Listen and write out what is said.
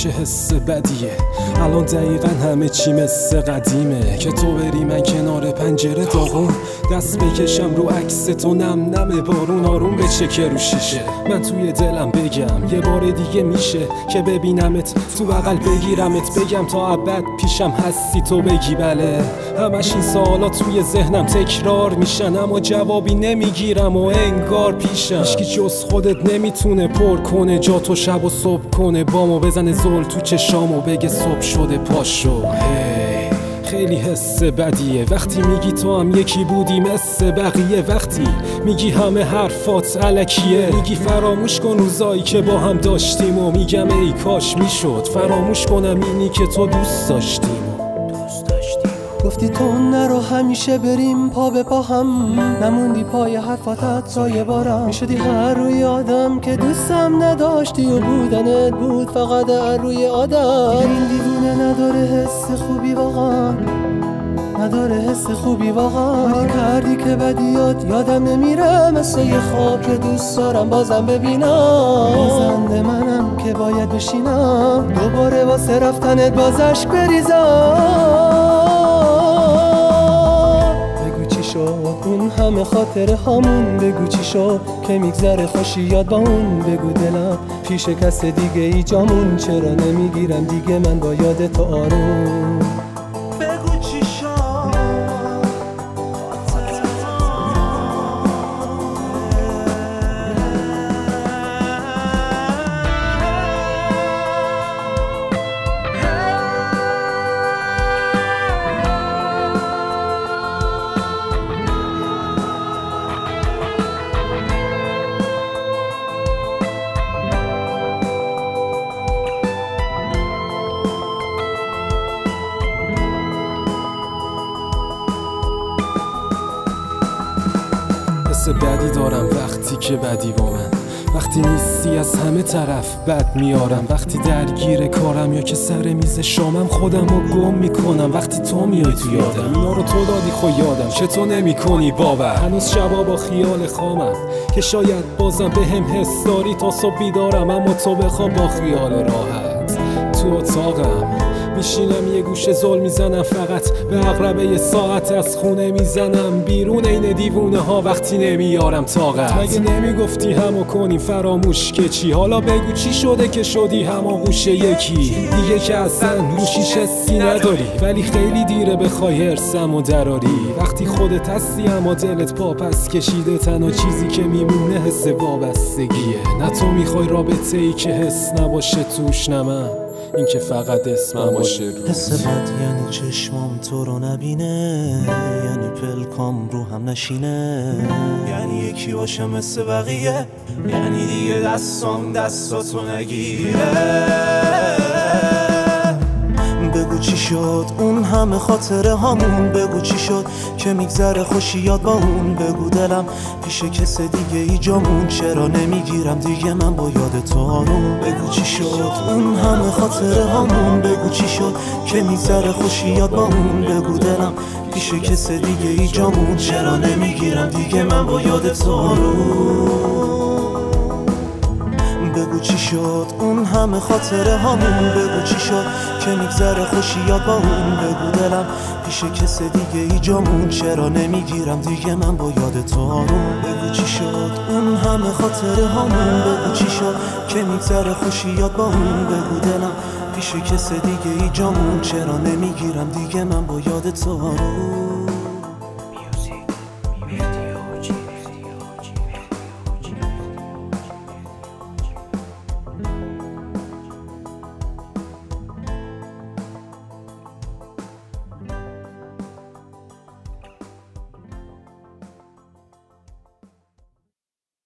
چه حس بدیه. الان دقیقا همه چی مثل قدیمه که تو بری من کنار پنجره داغون دست بکشم رو عکس تو نم نم بارون آروم بچکه رو شیشه. من توی دلم بگم یه بار دیگه میشه که ببینمت تو بغل بگیرمت بگم تا ابد پیشم هستی تو بگی بله. همش این سوالات توی ذهنم تکرار میشن اما جوابی نمیگیرم و انگار پیشم هیچکی جز خودت نمیتونه پر کنه جا تو شب و صبح کنه بامو بزنه زل تو چشامو بگه صبح شده پاشو. خیلی حس بدیه وقتی میگی تو هم یکی بودی مثل بقیه، وقتی میگی همه حرفات الکیه، میگی فراموش کن روزایی که با هم داشتیم و میگم ای کاش میشد فراموش کنم اینی که تو دوست داشتیم. گفتی تو نرو همیشه بریم پا به پا هم، نموندی پای حرفاتت تا یه بارم میشدی هر روی آدم که دوستم نداشتی و بودنت بود فقط هر روی آدم. این دیوونه نداره حس خوبی واقعا، نداره حس خوبی واقعا. کاری کردی که بدیات یادم نمیره مثل یه خواب که دوست دارم بازم ببینم. زنده منم که باید بشینم دوباره واسه رفتنت باز اشک بریزم. اون همه خاطره هامون بگو چی شد که میگذره خوشی یاد با اون. بگو دلم پیش کس دیگه ای جامون چرا نمیگیرم دیگه من با یاد تو آروم. بگو چی شد حس بدی دارم وقتی که بدی با من، وقتی نیستی از همه طرف بد میارم، وقتی درگیر کارم یا که سر میز شامم خودم رو گم میکنم، وقتی تو میای تو یادم اینا رو تو دادی خو یادم چه تو نمی کنی باور. هنوز شبا با خیال خامم که شاید بازم به هم حس داری تا صبح بیدارم، اما تو بخوا با خیال راحت تو اتاقم میشینم یه گوشه زل میزنم فقط به عقربه یه ساعت از خونه میزنم بیرون این دیوونه ها وقتی نمیارم طاقت. مگه نمیگفتی همو کنی فراموش که چی؟ حالا بگو چی شده که شدی هماغوش یکی دیگه که اصلا روشیش حسی نداری، ولی خیلی دیره بخوای هرسمو دراری. وقتی خودت هستی اما دلت پا پس کشیده تنها چیزی که میمونه حس وابستگیه. نه تو میخوای رابطه ای که حس نباشه توش، نه من این که فقط اسمم باشه روز. حس بد یعنی چشمام تو رو نبینه، یعنی پلکام رو هم نشینه، یعنی یکی باشه مثل بقیه، یعنی دیگه دستام دستاتو نگیره. بگو چی شد اون همه خاطره هامون، بگو چی شد که میگذره خوشی یاد با اون. بگو دلم پیش کس دیگه ای جامون چرا نمیگیرم دیگه من با یاد تو آروم. بگو چی شد اون همه خاطره هامون، بگو چی شد که میگذره خوشی یاد با اون. بگو دلم پیش کس دیگه ای جامون چرا نمیگیرم دیگه من با یاد تو آروم. بگو چی شد اون همه خاطره هامون، بگو چی شد که میگذره خوشی یاد با اون. بگو دلم پیش کس دیگه ای جامون چرا نمیگیرم دیگه من با یاد تو آروم. بگو چی شد اون همه خاطره هامون، بگو چی شد که میگذره خوشی یاد با اون. بگو دلم پیش کس دیگه ای جامون چرا نمیگیرم دیگه من با یاد تو آروم.